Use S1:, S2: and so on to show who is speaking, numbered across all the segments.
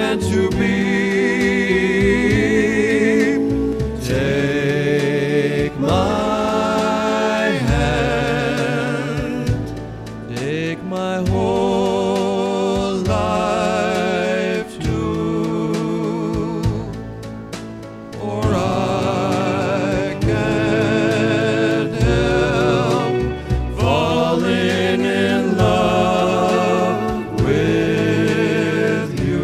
S1: meant to be. Take my hand, take my whole life too, for I can't help falling in love with you.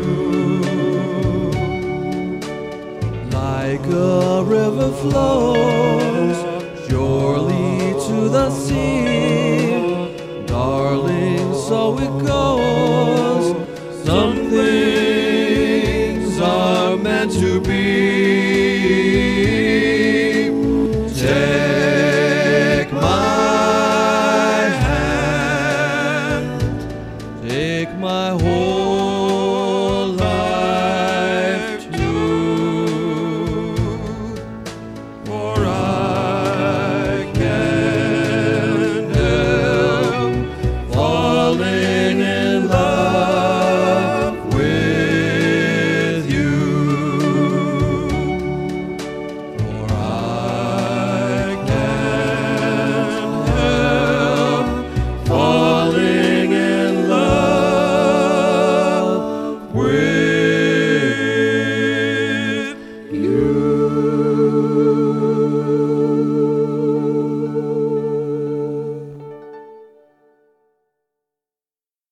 S1: Like a river flows surely to the sea, darling, so it goes.